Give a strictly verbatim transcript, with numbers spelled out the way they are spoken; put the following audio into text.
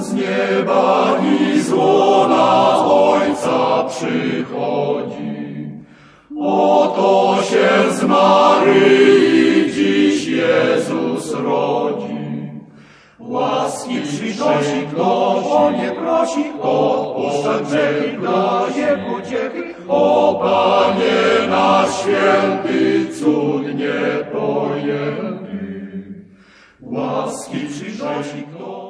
z nieba i z łona Ojca przychodzi. Oto się z Maryi dziś Jezus rodzi. Łaski przynosi, kto o nie prosi, kto odpuszcza grzechy, kto nie pociechy. O Panie nasz święty, cud niepojęty. Łaski przynosi, kto